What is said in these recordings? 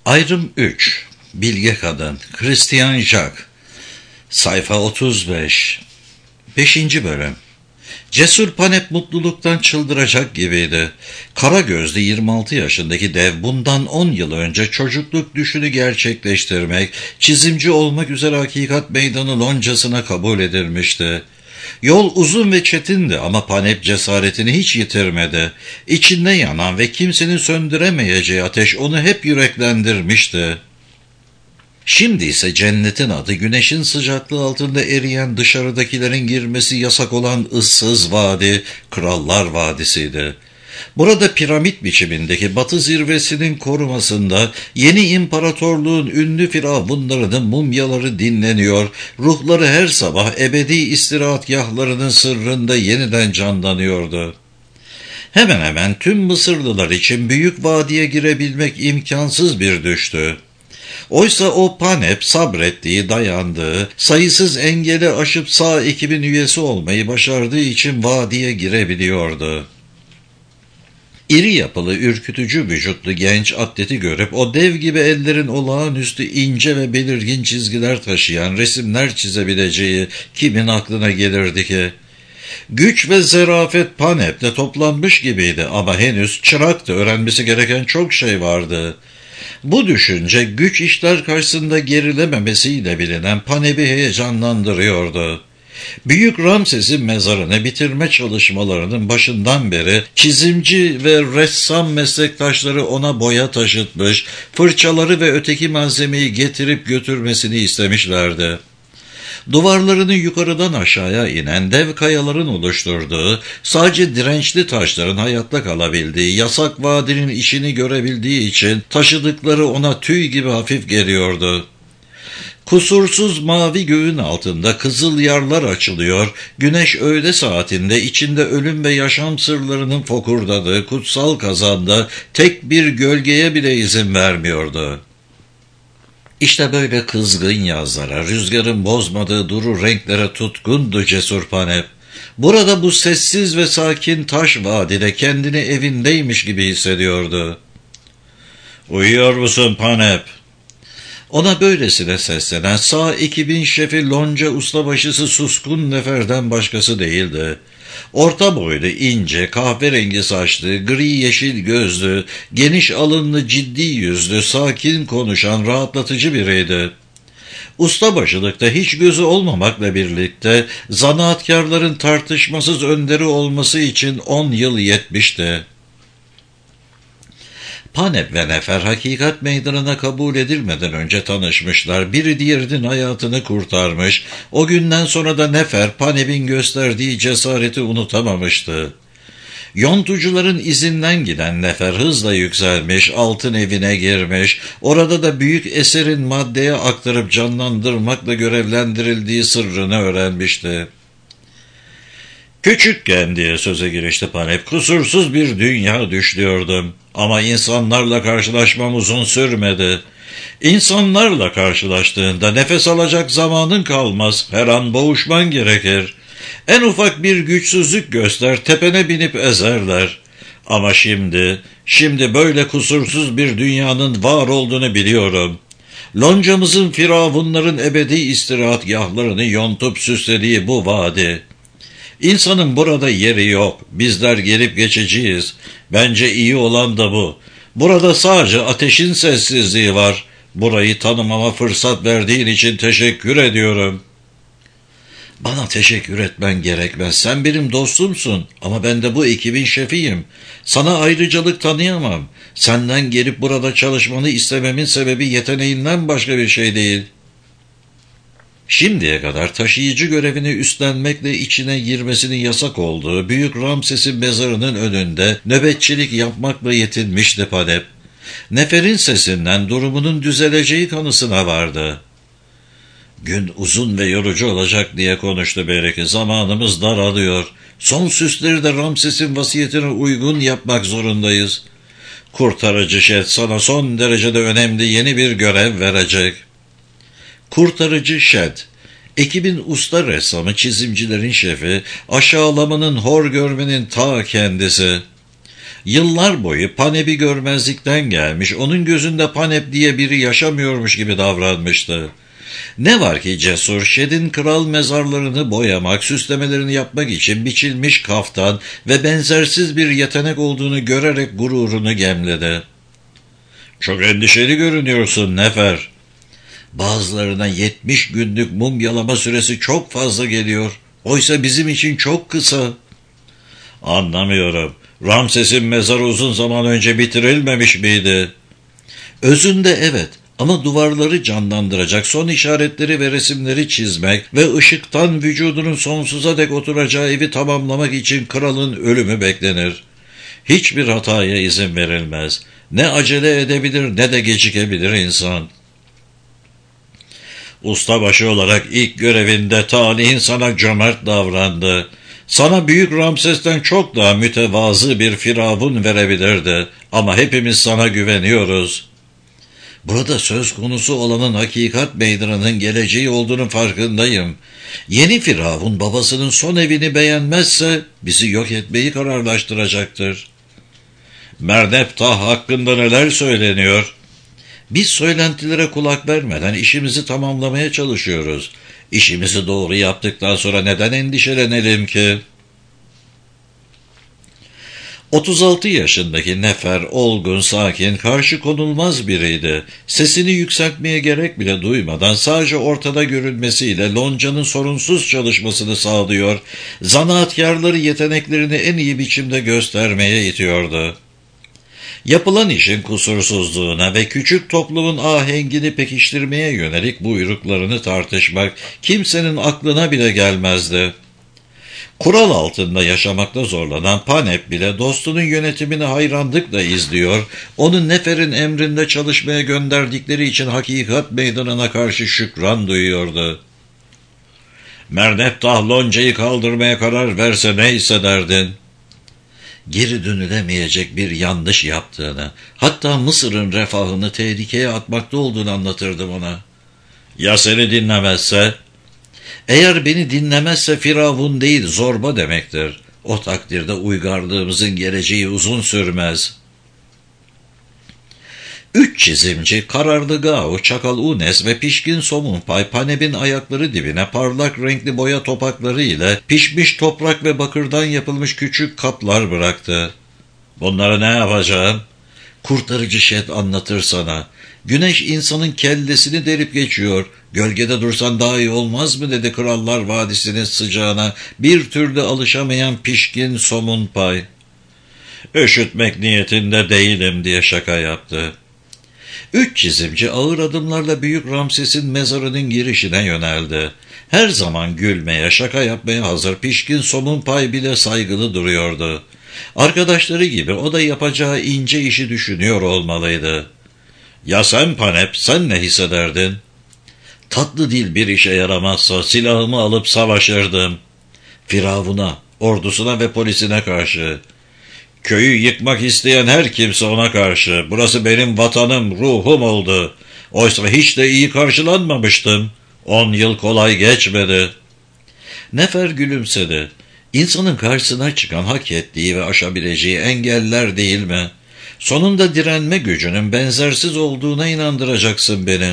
Ayrım 3. Bilge Kadın. Christian Jacques. Sayfa 35. 5. Bölüm. Cesur Panep mutluluktan çıldıracak gibiydi. Kara gözlü 26 yaşındaki dev bundan 10 yıl önce çocukluk düşünü gerçekleştirmek, çizimci olmak üzere Hakikat Meydanı loncasına kabul edilmişti. Yol uzun ve çetindi ama Panep cesaretini hiç yitirmedi. İçinde yanan ve kimsenin söndüremeyeceği ateş onu hep yüreklendirmişti. Şimdi ise cennetin adı güneşin sıcaklığı altında eriyen dışarıdakilerin girmesi yasak olan ıssız vadi, Krallar Vadisi'ydi. Burada piramit biçimindeki batı zirvesinin korumasında yeni imparatorluğun ünlü firavunlarının mumyaları dinleniyor, ruhları her sabah ebedi istirahatgahlarının sırrında yeniden canlanıyordu. Hemen hemen tüm Mısırlılar için büyük vadiye girebilmek imkansız bir düştü. Oysa o Panep sabrettiği, dayandığı, sayısız engeli aşıp sağ ekibin üyesi olmayı başardığı için vadiye girebiliyordu. İri yapılı, ürkütücü vücutlu genç atleti görüp o dev gibi ellerin olağanüstü ince ve belirgin çizgiler taşıyan resimler çizebileceği kimin aklına gelirdi ki? Güç ve zarafet Panep'te toplanmış gibiydi ama henüz çıraktı, öğrenmesi gereken çok şey vardı. Bu düşünce güç işler karşısında gerilememesiyle bilinen Panep'i heyecanlandırıyordu. Büyük Ramses'in mezarını bitirme çalışmalarının başından beri çizimci ve ressam meslektaşları ona boya taşıtmış, fırçaları ve öteki malzemeyi getirip götürmesini istemişlerdi. Duvarlarını yukarıdan aşağıya inen dev kayaların oluşturduğu, sadece dirençli taşların hayatta kalabildiği, yasak vadinin işini görebildiği için taşıdıkları ona tüy gibi hafif geliyordu. Kusursuz mavi göğün altında kızıl yarlar açılıyor, güneş öğle saatinde içinde ölüm ve yaşam sırlarının fokurdadığı kutsal kazanda tek bir gölgeye bile izin vermiyordu. İşte böyle kızgın yazlara, rüzgarın bozmadığı duru renklere tutkundu Cesur Panep. Burada bu sessiz ve sakin taş vadide kendini evindeymiş gibi hissediyordu. "Uyuyor musun Panep?" Ona böylesine seslenen sağ ekibin şefi lonca ustabaşısı Suskun Nefer'den başkası değildi. Orta boylu, ince, kahverengi saçlı, gri yeşil gözlü, geniş alınlı, ciddi yüzlü, sakin konuşan, rahatlatıcı biriydi. Ustabaşılıkta hiç gözü olmamakla birlikte zanaatkarların tartışmasız önderi olması için 10 yıl yetmişti. Panep ve Nefer Hakikat Meydanı'na kabul edilmeden önce tanışmışlar. Biri diğerinin hayatını kurtarmış. O günden sonra da Nefer Panep'in gösterdiği cesareti unutamamıştı. Yontucuların izinden giden Nefer hızla yükselmiş, altın evine girmiş, orada da büyük eserin maddeye aktarıp canlandırmakla görevlendirildiği sırrını öğrenmişti. "Küçükken," diye söze girişti Panep, "kusursuz bir dünya düşlüyordum. Ama insanlarla karşılaşmam uzun sürmedi. İnsanlarla karşılaştığında nefes alacak zamanın kalmaz, her an boğuşman gerekir. En ufak bir güçsüzlük göster, tepene binip ezerler. Ama şimdi böyle kusursuz bir dünyanın var olduğunu biliyorum. Loncamızın firavunların ebedi istirahatgahlarını yontup süslediği bu vadi. İnsanın burada yeri yok. Bizler gelip geçeceğiz. Bence iyi olan da bu. Burada sadece ateşin sessizliği var. Burayı tanımama fırsat verdiğin için teşekkür ediyorum." "Bana teşekkür etmen gerekmez. Sen benim dostumsun ama ben de bu ekibin şefiyim. Sana ayrıcalık tanıyamam. Senden gelip burada çalışmanı istememin sebebi yeteneğinden başka bir şey değil. Şimdiye kadar taşıyıcı görevini üstlenmekle içine girmesinin yasak olduğu Büyük Ramses'in mezarının önünde nöbetçilik yapmakla yetinmişti Panep. Nefer'in sesinden durumunun düzeleceği kanısına vardı. "Gün uzun ve yorucu olacak," diye konuştu Bereki. "Zamanımız daralıyor. Son süsleri de Ramses'in vasiyetine uygun yapmak zorundayız. Kurtarıcı Şet sana son derecede önemli yeni bir görev verecek." Kurtarıcı Şet, ekibin usta ressamı, çizimcilerin şefi, aşağılamanın, hor görmenin ta kendisi. Yıllar boyu Panep'i görmezlikten gelmiş, onun gözünde Panep diye biri yaşamıyormuş gibi davranmıştı. Ne var ki Cesur, Şed'in kral mezarlarını boyamak, süslemelerini yapmak için biçilmiş kaftan ve benzersiz bir yetenek olduğunu görerek gururunu gemledi. "Çok endişeli görünüyorsun Nefer. Bazılarına 70 günlük mumyalama süresi çok fazla geliyor. Oysa bizim için çok kısa." "Anlamıyorum. Ramses'in mezarı uzun zaman önce bitirilmemiş miydi?" "Özünde evet. Ama duvarları canlandıracak, son işaretleri ve resimleri çizmek ve ışıktan vücudunun sonsuza dek oturacağı evi tamamlamak için kralın ölümü beklenir. Hiçbir hataya izin verilmez. Ne acele edebilir ne de gecikebilir insan. Ustabaşı olarak ilk görevinde talihin sana cömert davrandı. Sana Büyük Ramses'ten çok daha mütevazı bir firavun verebilirdi. Ama hepimiz sana güveniyoruz." "Burada söz konusu olanın hakikat meydanının geleceği olduğunun farkındayım. Yeni firavun babasının son evini beğenmezse bizi yok etmeyi kararlaştıracaktır." "Merneptah hakkında neler söyleniyor?" "Biz söylentilere kulak vermeden işimizi tamamlamaya çalışıyoruz. İşimizi doğru yaptıktan sonra neden endişelenelim ki?" 36 yaşındaki Nefer, olgun, sakin, karşı konulmaz biriydi. Sesini yükseltmeye gerek bile duymadan sadece ortada görünmesiyle loncanın sorunsuz çalışmasını sağlıyor, zanaatkarları yeteneklerini en iyi biçimde göstermeye itiyordu. Yapılan işin kusursuzluğuna ve küçük toplumun ahengini pekiştirmeye yönelik buyruklarını tartışmak kimsenin aklına bile gelmezdi. Kural altında yaşamakta zorlanan Panep bile dostunun yönetimini hayranlıkla izliyor, onu Nefer'in emrinde çalışmaya gönderdikleri için hakikat meydanına karşı şükran duyuyordu. "Merneptah loncayı kaldırmaya karar verse ne hissederdin?" Geri dönülemeyecek bir yanlış yaptığını, hatta Mısır'ın refahını tehlikeye atmakta olduğunu anlatırdım ona. "Ya seni dinlemezse?" "Eğer beni dinlemezse firavun değil zorba demektir. O takdirde uygarlığımızın geleceği uzun sürmez." 3 çizimci, kararlı Gao, Çakal Unes ve pişkin Somunpay, Panep'in ayakları dibine parlak renkli boya topakları ile pişmiş toprak ve bakırdan yapılmış küçük kaplar bıraktı. "Bunları ne yapacaksın?" "Kurtarıcı Şed anlatır sana. Güneş insanın kellesini delip geçiyor. Gölgede dursan daha iyi olmaz mı?" dedi Krallar Vadisi'nin sıcağına bir türlü alışamayan pişkin Somunpay. "Üşütmek niyetinde değilim," diye şaka yaptı. 3 çizimci ağır adımlarla Büyük Ramses'in mezarının girişine yöneldi. Her zaman gülmeye, şaka yapmaya hazır pişkin Somunpay bile saygılı duruyordu. Arkadaşları gibi o da yapacağı ince işi düşünüyor olmalıydı. "Ya sen Panep, sen ne hissederdin?" "Tatlı dil bir işe yaramazsa silahımı alıp savaşırdım. Firavuna, ordusuna ve polisine karşı. Köyü yıkmak isteyen her kimse ona karşı. Burası benim vatanım, ruhum oldu. Oysa hiç de iyi karşılanmamıştım. 10 yıl kolay geçmedi." Nefer gülümsedi. "İnsanın karşısına çıkan hak ettiği ve aşabileceği engeller değil mi? Sonunda direnme gücünün benzersiz olduğuna inandıracaksın beni."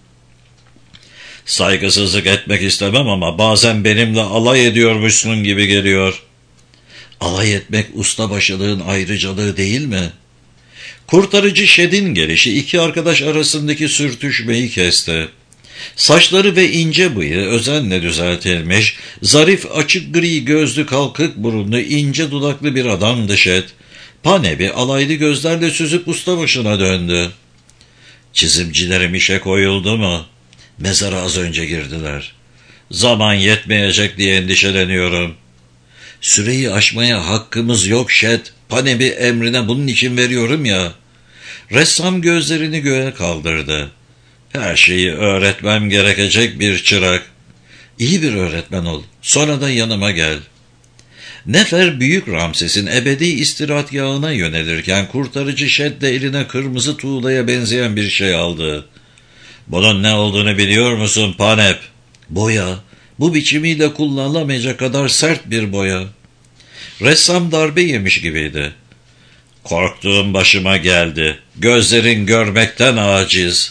"Saygısızlık etmek istemem ama bazen benimle alay ediyormuşsun gibi geliyor." "Alay etmek ustabaşılığın ayrıcalığı değil mi?" Kurtarıcı Şed'in gelişi iki arkadaş arasındaki sürtüşmeyi kesti. Saçları ve ince bıyığı özenle düzeltilmiş, zarif açık gri gözlü kalkık burunlu ince dudaklı bir adamdı Şed. Panep'i alaylı gözlerle süzüp ustabaşına döndü. "Çizimcilerim işe koyuldu mu?" "Mezara az önce girdiler." "Zaman yetmeyecek diye endişeleniyorum." "Süreyi aşmaya hakkımız yok Şed. Panep'i emrine bunun için veriyorum ya." Ressam gözlerini göğe kaldırdı. "Her şeyi öğretmem gerekecek bir çırak." "İyi bir öğretmen ol. Sonra da yanıma gel." Nefer Büyük Ramses'in ebedi istirahatgahına yönelirken kurtarıcı Şed de eline kırmızı tuğlaya benzeyen bir şey aldı. "Bunun ne olduğunu biliyor musun Panep?" "Boya. Bu biçimiyle kullanılamayacak kadar sert bir boya." Ressam darbe yemiş gibiydi. Korktuğum başıma geldi. Gözlerin görmekten aciz.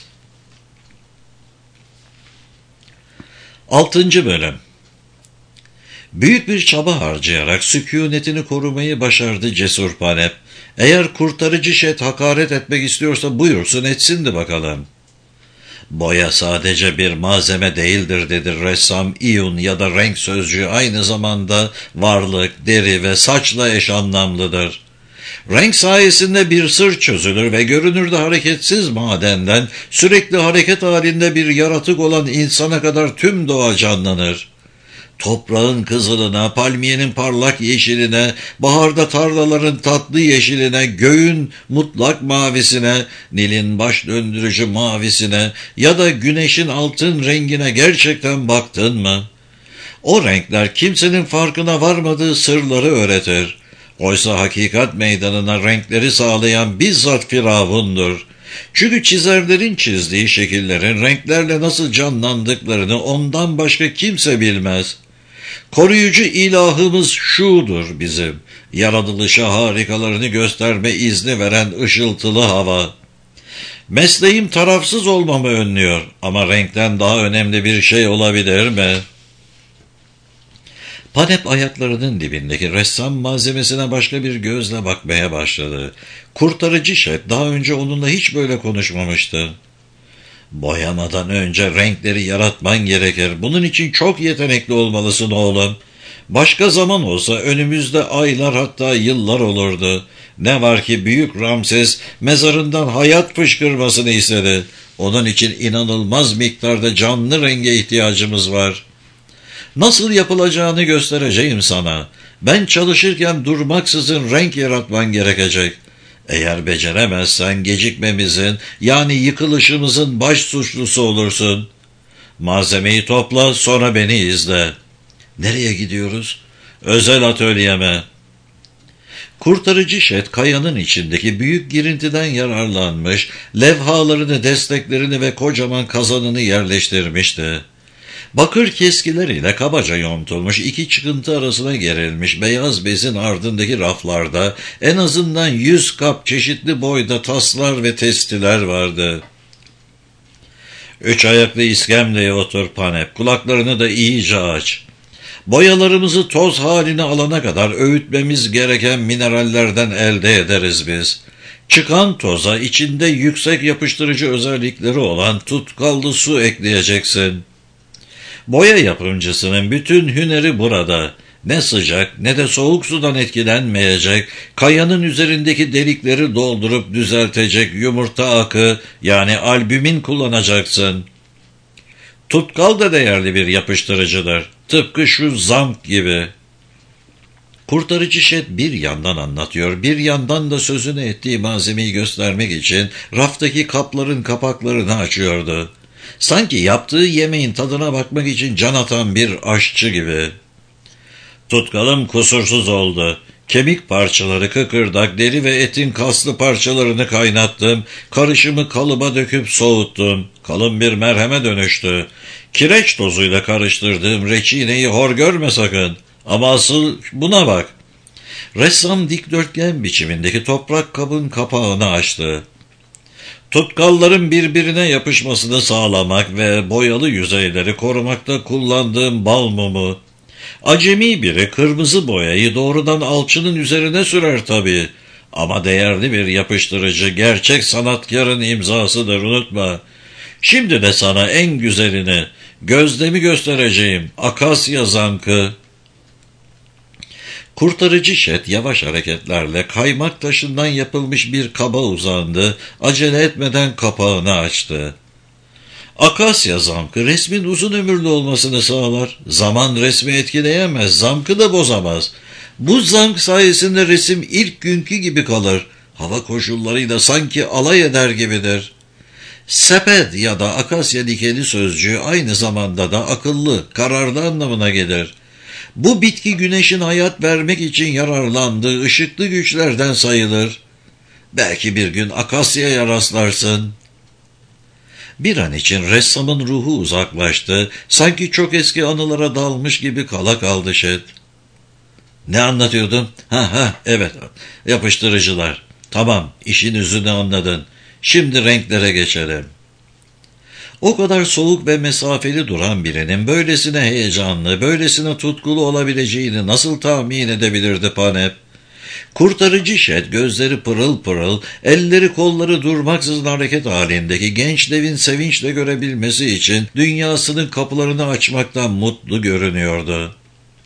6. Bölüm. Büyük bir çaba harcayarak sükûnetini korumayı başardı Cesur Panep. Eğer kurtarıcı Şet hakaret etmek istiyorsa buyursun etsin de bakalım. Boya sadece bir malzeme değildir dedi ressam. İyun ya da renk sözcüğü aynı zamanda varlık, deri ve saçla eş anlamlıdır. Renk sayesinde bir sır çözülür ve görünürde hareketsiz madenden sürekli hareket halinde bir yaratık olan insana kadar tüm doğa canlanır. Toprağın kızılına, palmiyenin parlak yeşiline, baharda tarlaların tatlı yeşiline, göğün mutlak mavisine, Nil'in baş döndürücü mavisine ya da güneşin altın rengine gerçekten baktın mı? O renkler kimsenin farkına varmadığı sırları öğretir. Oysa hakikat meydanına renkleri sağlayan bizzat Firavun'dur. Çünkü çizerlerin çizdiği şekillerin renklerle nasıl canlandıklarını ondan başka kimse bilmez. Koruyucu ilahımız şudur bizim, yaratılışa harikalarını gösterme izni veren ışıltılı hava. Mesleğim tarafsız olmamı önlüyor ama renkten daha önemli bir şey olabilir mi? Panep ayaklarının dibindeki ressam malzemesine başka bir gözle bakmaya başladı. Kurtarıcı Şet daha önce onunla hiç böyle konuşmamıştı. Boyamadan önce renkleri yaratman gerekir. Bunun için çok yetenekli olmalısın oğlum. Başka zaman olsa önümüzde aylar hatta yıllar olurdu. Ne var ki büyük Ramses mezarından hayat fışkırmasını istedi. Onun için inanılmaz miktarda canlı renge ihtiyacımız var. Nasıl yapılacağını göstereceğim sana. Ben çalışırken durmaksızın renk yaratman gerekecek. Eğer beceremezsen gecikmemizin yani yıkılışımızın baş suçlusu olursun. Malzemeyi topla sonra beni izle. Nereye gidiyoruz? Özel atölyeme. Kurtarıcı Şet kayanın içindeki büyük girintiden yararlanmış, levhalarını, desteklerini ve kocaman kazanını yerleştirmişti. Bakır keskileriyle kabaca yontulmuş iki çıkıntı arasına gerilmiş beyaz bezin ardındaki raflarda en azından 100 kap çeşitli boyda taslar ve testiler vardı. 3 ayaklı iskemleye otur Panep, kulaklarını da iyice aç. Boyalarımızı toz haline alana kadar öğütmemiz gereken minerallerden elde ederiz biz. Çıkan toza içinde yüksek yapıştırıcı özellikleri olan tutkallı su ekleyeceksin. Boya yapımcısının bütün hüneri burada. Ne sıcak ne de soğuk sudan etkilenmeyecek, kayanın üzerindeki delikleri doldurup düzeltecek yumurta akı yani albümin kullanacaksın. Tutkal da değerli bir yapıştırıcıdır. Tıpkı şu zamk gibi. Kurtarıcı Şet bir yandan anlatıyor, bir yandan da sözünü ettiği malzemeyi göstermek için raftaki kapların kapaklarını açıyordu. Sanki yaptığı yemeğin tadına bakmak için can atan bir aşçı gibi. Tutkalım kusursuz oldu. Kemik parçaları, kıkırdak, deri ve etin kaslı parçalarını kaynattım. Karışımı kalıba döküp soğuttum. Kalın bir merheme dönüştü. Kireç tozuyla karıştırdığım reçineyi hor görme sakın. Ama asıl buna bak. Ressam dikdörtgen biçimindeki toprak kabın kapağını açtı. Tutkalların birbirine yapışmasını sağlamak ve boyalı yüzeyleri korumakta kullandığım bal mumu. Acemi biri kırmızı boyayı doğrudan alçının üzerine sürer tabii. Ama değerli bir yapıştırıcı gerçek sanatkarın imzasıdır unutma. Şimdi de sana en güzelini, gözlemi göstereceğim, akasya zankı. Kurtarıcı Şet yavaş hareketlerle kaymak taşından yapılmış bir kaba uzandı, acele etmeden kapağını açtı. Akasya zamkı resmin uzun ömürlü olmasını sağlar. Zaman resmi etkileyemez, zamkı da bozamaz. Bu zamk sayesinde resim ilk günkü gibi kalır. Hava koşullarıyla sanki alay eder gibidir. Sepet ya da akasya dikeni sözcüğü aynı zamanda da akıllı, kararlı anlamına gelir. Bu bitki güneşin hayat vermek için yararlandığı ışıklı güçlerden sayılır. Belki bir gün akasyaya rastlarsın. Bir an için ressamın ruhu uzaklaştı. Sanki çok eski anılara dalmış gibi kala kaldı Şet. Ne anlatıyordum? Evet, yapıştırıcılar. Tamam, işin özünü anladın. Şimdi renklere geçelim. O kadar soğuk ve mesafeli duran birinin böylesine heyecanlı, böylesine tutkulu olabileceğini nasıl tahmin edebilirdi Panep? Kurtarıcı Şed gözleri pırıl pırıl, elleri kolları durmaksızın hareket halindeki genç devin sevinçle görebilmesi için dünyasının kapılarını açmaktan mutlu görünüyordu.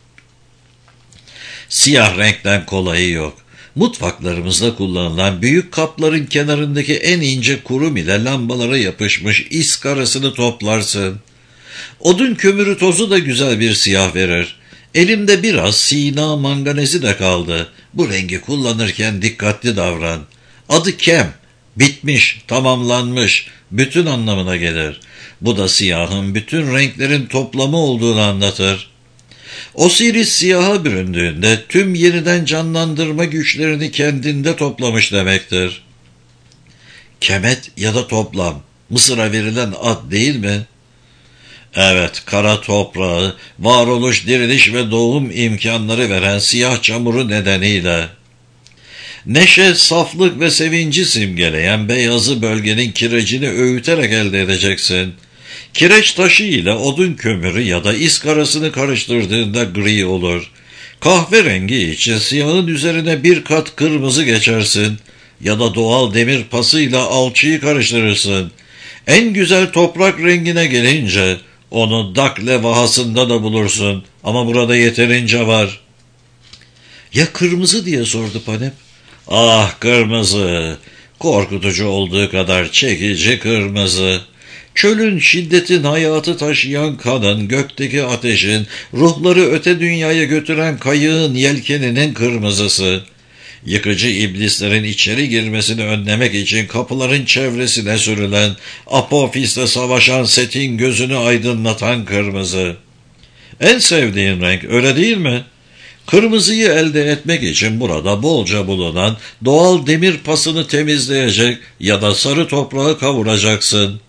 Siyah renkten kolayı yok. Mutfaklarımızda kullanılan büyük kapların kenarındaki en ince kurum ile lambalara yapışmış iskarasını toplarsın. Odun kömürü tozu da güzel bir siyah verir. Elimde biraz sina manganezi de kaldı. Bu rengi kullanırken dikkatli davran. Adı kem, bitmiş, tamamlanmış, bütün anlamına gelir. Bu da siyahın bütün renklerin toplamı olduğunu anlatır. Osiris siyaha büründüğünde tüm yeniden canlandırma güçlerini kendinde toplamış demektir. Kemet ya da toplam, Mısır'a verilen ad değil mi? Evet, kara toprağı, varoluş, diriliş ve doğum imkanları veren siyah çamuru nedeniyle. Neşe, saflık ve sevinci simgeleyen beyazı bölgenin kirecini öğüterek elde edeceksin. Kireç taşı ile odun kömürü ya da iskarasını karıştırdığında gri olur. Kahverengi için siyahın üzerine bir kat kırmızı geçersin ya da doğal demir pasıyla alçıyı karıştırırsın. En güzel toprak rengine gelince onu dak levhasında da bulursun ama burada yeterince var. Ya kırmızı diye sordu Panep. Ah kırmızı, korkutucu olduğu kadar çekici kırmızı. Çölün şiddetin hayatı taşıyan kanın, gökteki ateşin, ruhları öte dünyaya götüren kayığın yelkeninin kırmızısı. Yıkıcı iblislerin içeri girmesini önlemek için kapıların çevresine sürülen, Apofis'te savaşan Set'in gözünü aydınlatan kırmızı. En sevdiğin renk, öyle değil mi? Kırmızıyı elde etmek için burada bolca bulunan doğal demir pasını temizleyecek ya da sarı toprağı kavuracaksın.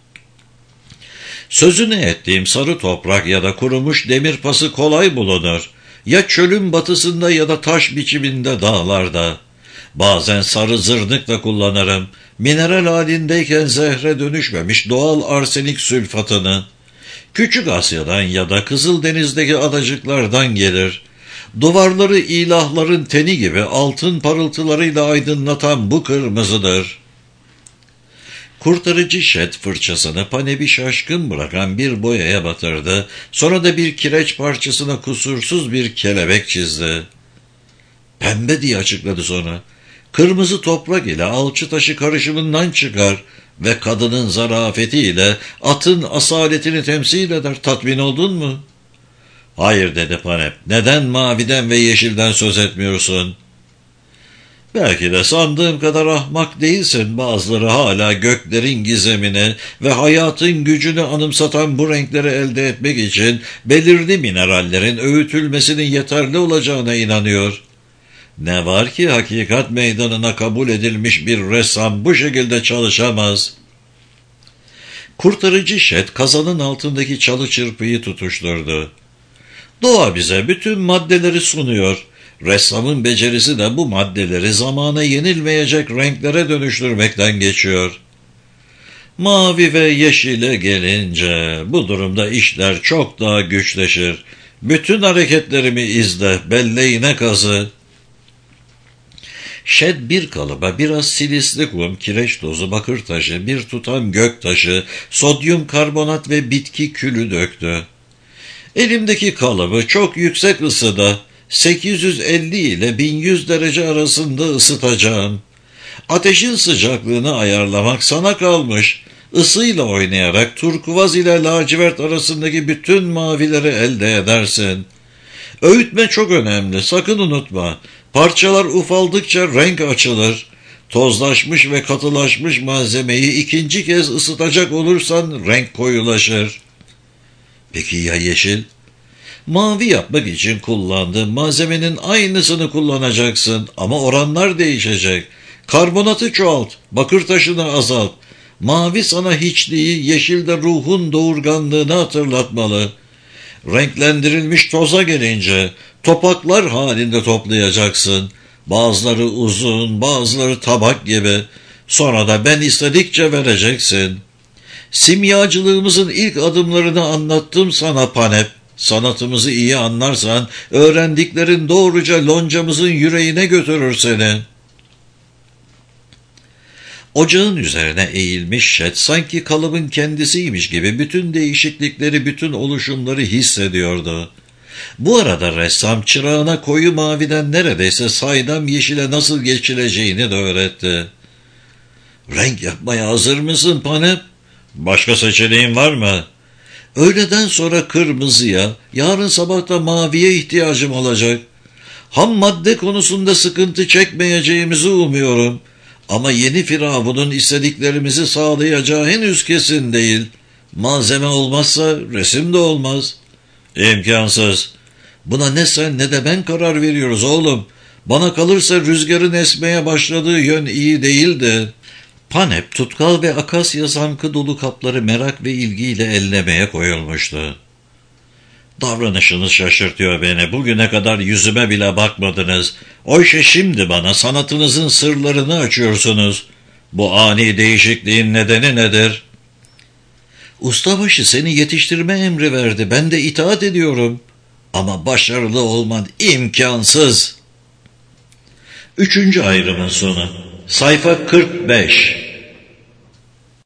Sözünü ettiğim sarı toprak ya da kurumuş demir pası kolay bulunur. Ya çölün batısında ya da taş biçiminde dağlarda. Bazen sarı zırnıkla kullanırım. Mineral halindeyken zehre dönüşmemiş doğal arsenik sülfatını. Küçük Asya'dan ya da Kızıldeniz'deki adacıklardan gelir. Duvarları ilahların teni gibi altın parıltılarıyla aydınlatan bu kırmızıdır. Kurtarıcı Şed fırçasını Panep'i şaşkın bırakan bir boyaya batırdı. Sonra da bir kireç parçasına kusursuz bir kelebek çizdi. Pembe diye açıkladı sonra. Kırmızı toprak ile alçı taşı karışımından çıkar ve kadının zarafetiyle atın asaletini temsil eder. Tatmin oldun mu? Hayır dedi Panep. Neden maviden ve yeşilden söz etmiyorsun? Belki de sandığım kadar ahmak değilsin. Bazıları hala göklerin gizemini ve hayatın gücünü anımsatan bu renkleri elde etmek için belirli minerallerin öğütülmesinin yeterli olacağına inanıyor. Ne var ki hakikat meydanına kabul edilmiş bir ressam bu şekilde çalışamaz. Kurtarıcı Şed kazanın altındaki çalı çırpıyı tutuşturdu. Doğa bize bütün maddeleri sunuyor. Ressamın becerisi de bu maddeleri zamana yenilmeyecek renklere dönüştürmekten geçiyor. Mavi ve yeşile gelince bu durumda işler çok daha güçleşir. Bütün hareketlerimi izle, belleğine kazı. Şed bir kalıba biraz silisli kum, kireç tozu, bakır taşı, bir tutam gök taşı, sodyum karbonat ve bitki külü döktü. Elimdeki kalıbı çok yüksek ısıda 850 ile 1100 derece arasında ısıtacağım. Ateşin sıcaklığını ayarlamak sana kalmış. Isıyla oynayarak turkuaz ile lacivert arasındaki bütün mavileri elde edersin. Öğütme çok önemli, sakın unutma. Parçalar ufaldıkça renk açılır. Tozlaşmış ve katılaşmış malzemeyi ikinci kez ısıtacak olursan renk koyulaşır. Peki ya yeşil? Mavi yapmak için kullandığın malzemenin aynısını kullanacaksın ama oranlar değişecek. Karbonatı çoğalt, bakır taşını azalt. Mavi sana hiçliği, yeşil de ruhun doğurganlığını hatırlatmalı. Renklendirilmiş toza gelince topaklar halinde toplayacaksın. Bazıları uzun, bazıları tabak gibi. Sonra da ben istedikçe vereceksin. Simyacılığımızın ilk adımlarını anlattım sana Panep. Sanatımızı iyi anlarsan, öğrendiklerin doğruca loncamızın yüreğine götürür seni. Ocağın üzerine eğilmiş Şet, sanki kalıbın kendisiymiş gibi bütün değişiklikleri, bütün oluşumları hissediyordu. Bu arada ressam çırağına koyu maviden neredeyse saydam yeşile nasıl geçileceğini de öğretti. Renk yapmaya hazır mısın Panep? Başka seçeneğin var mı? Öğleden sonra kırmızıya, yarın sabah da maviye ihtiyacım olacak. Ham madde konusunda sıkıntı çekmeyeceğimizi umuyorum. Ama yeni firavunun istediklerimizi sağlayacağı henüz kesin değil. Malzeme olmazsa resim de olmaz. İmkansız. Buna ne sen ne de ben karar veriyoruz oğlum. Bana kalırsa rüzgarın esmeye başladığı yön iyi değildi. Panep, tutkal ve akasya zankı dolu kapları merak ve ilgiyle ellemeye koyulmuştu. Davranışınız şaşırtıyor beni. Bugüne kadar yüzüme bile bakmadınız. Oysa şimdi bana sanatınızın sırlarını açıyorsunuz. Bu ani değişikliğin nedeni nedir? Ustabaşı seni yetiştirme emri verdi. Ben de itaat ediyorum. Ama başarılı olman imkansız. 3. ayrımın sonu. Sayfa 45.